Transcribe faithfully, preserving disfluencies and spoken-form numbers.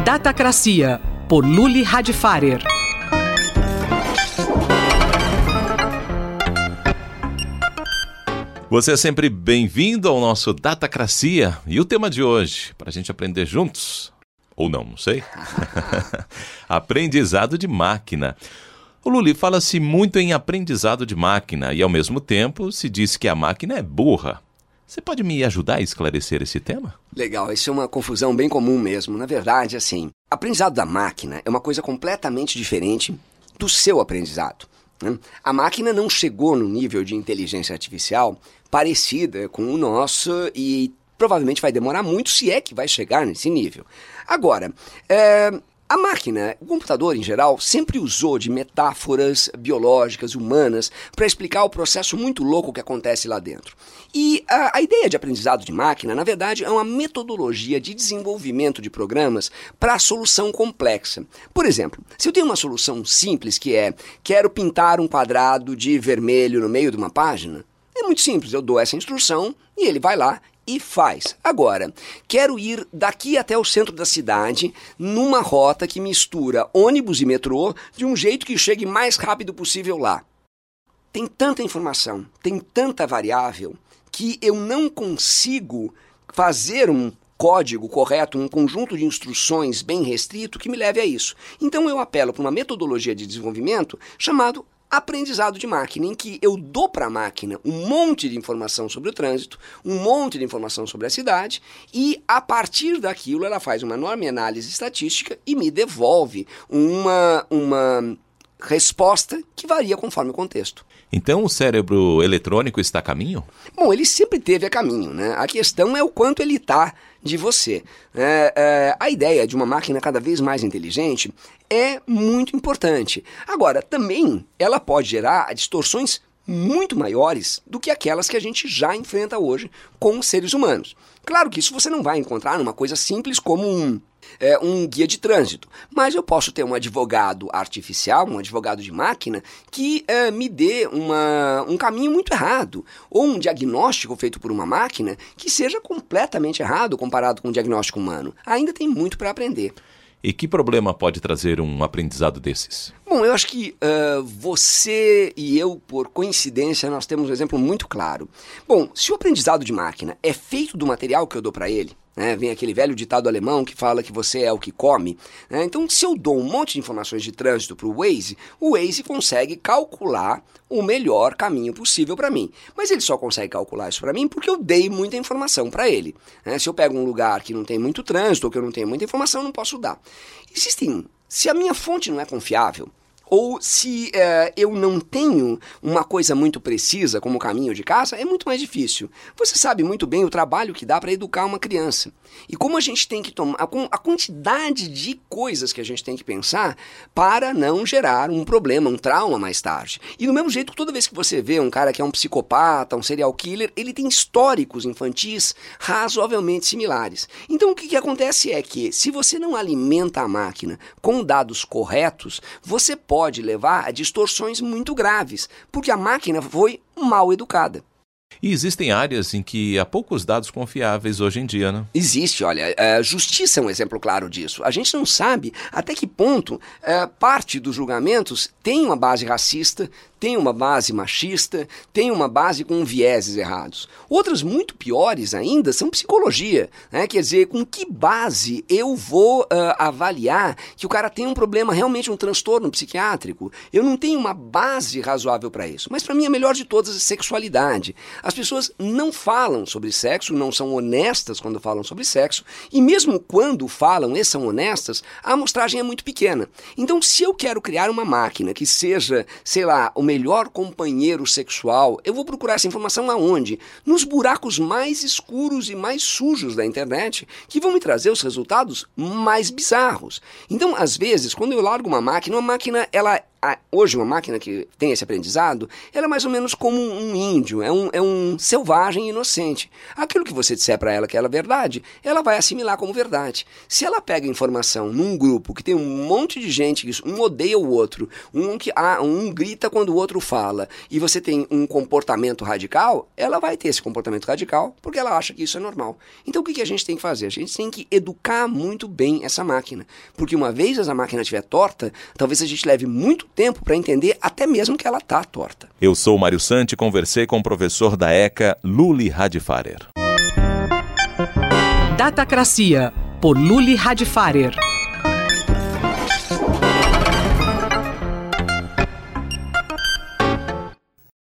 Datacracia, por Luli Radfarer. Você é sempre bem-vindo ao nosso Datacracia. E o tema de hoje, para a gente aprender juntos, ou não, não sei, aprendizado de máquina. O Luli, fala-se muito em aprendizado de máquina e, ao mesmo tempo, se diz que a máquina é burra. Você pode me ajudar a esclarecer esse tema? Legal, isso é uma confusão bem comum mesmo. Na verdade, assim, aprendizado da máquina é uma coisa completamente diferente do seu aprendizado, né? A máquina não chegou no nível de inteligência artificial parecida com o nosso e provavelmente vai demorar muito, se é que vai chegar nesse nível. Agora, é... a máquina, o computador em geral, sempre usou de metáforas biológicas, humanas, para explicar o processo muito louco que acontece lá dentro. E a, a ideia de aprendizado de máquina, na verdade, é uma metodologia de desenvolvimento de programas para a solução complexa. Por exemplo, se eu tenho uma solução simples que é, quero pintar um quadrado de vermelho no meio de uma página, é muito simples, eu dou essa instrução e ele vai lá e faz. Agora, quero ir daqui até o centro da cidade numa rota que mistura ônibus e metrô de um jeito que chegue mais rápido possível lá. Tem tanta informação, tem tanta variável, que eu não consigo fazer um código correto, um conjunto de instruções bem restrito que me leve a isso. Então eu apelo para uma metodologia de desenvolvimento chamado aprendizado de máquina, em que eu dou para a máquina um monte de informação sobre o trânsito, um monte de informação sobre a cidade, e a partir daquilo ela faz uma enorme análise estatística e me devolve uma, uma resposta que varia conforme o contexto. Então o cérebro eletrônico está a caminho? Bom, ele sempre teve a caminho, né? A questão é o quanto ele está de você. É, é, a ideia de uma máquina cada vez mais inteligente é muito importante. Agora, também ela pode gerar distorções muito maiores do que aquelas que a gente já enfrenta hoje com os seres humanos. Claro que isso você não vai encontrar numa coisa simples como um, é, um guia de trânsito, mas eu posso ter um advogado artificial, um advogado de máquina, que é, me dê uma, um caminho muito errado, ou um diagnóstico feito por uma máquina que seja completamente errado comparado com um diagnóstico humano. Ainda tem muito para aprender. E que problema pode trazer um aprendizado desses? Bom, eu acho que uh, você e eu, por coincidência, nós temos um exemplo muito claro. Bom, se o aprendizado de máquina é feito do material que eu dou para ele, né, vem aquele velho ditado alemão que fala que você é o que come, né, então se eu dou um monte de informações de trânsito para o Waze, o Waze consegue calcular o melhor caminho possível para mim. Mas ele só consegue calcular isso para mim porque eu dei muita informação para ele, né? Se eu pego um lugar que não tem muito trânsito ou que eu não tenho muita informação, eu não posso dar. Existem, se a minha fonte não é confiável, ou se uh, eu não tenho uma coisa muito precisa como o caminho de casa, é muito mais difícil. Você sabe muito bem o trabalho que dá para educar uma criança. E como a gente tem que tomar, a quantidade de coisas que a gente tem que pensar para não gerar um problema, um trauma mais tarde. E do mesmo jeito, toda vez que você vê um cara que é um psicopata, um serial killer, ele tem históricos infantis razoavelmente similares. Então o que, que acontece é que, se você não alimenta a máquina com dados corretos, você pode pode levar a distorções muito graves, porque a máquina foi mal educada. E existem áreas em que há poucos dados confiáveis hoje em dia, né? Existe, olha, a justiça é um exemplo claro disso. A gente não sabe até que ponto é, parte dos julgamentos tem uma base racista, tem uma base machista, tem uma base com vieses errados. Outras muito piores ainda são psicologia, né? Quer dizer, com que base eu vou uh, avaliar que o cara tem um problema, realmente um transtorno psiquiátrico? Eu não tenho uma base razoável para isso. Mas para mim a melhor de todas é sexualidade. As pessoas não falam sobre sexo, não são honestas quando falam sobre sexo, e mesmo quando falam e são honestas, a amostragem é muito pequena. Então, se eu quero criar uma máquina que seja, sei lá, o melhor companheiro sexual, eu vou procurar essa informação aonde? Nos buracos mais escuros e mais sujos da internet, que vão me trazer os resultados mais bizarros. Então, às vezes, quando eu largo uma máquina, uma máquina, ela a, hoje uma máquina que tem esse aprendizado, ela é mais ou menos como um índio, é um, é um selvagem inocente. Aquilo que você disser para ela que é verdade, ela vai assimilar como verdade. Se ela pega informação num grupo que tem um monte de gente, que um odeia o outro, um, que, ah, um grita quando o outro fala, e você tem um comportamento radical, ela vai ter esse comportamento radical porque ela acha que isso é normal. Então o que, que a gente tem que fazer? A gente tem que educar muito bem essa máquina, porque uma vez essa máquina estiver torta, talvez a gente leve muito tempo para entender até mesmo que ela está torta. Eu sou o Mário Santi e conversei com o professor da ECA, Luli Radfarer. Datacracia, por Luli Radfarer.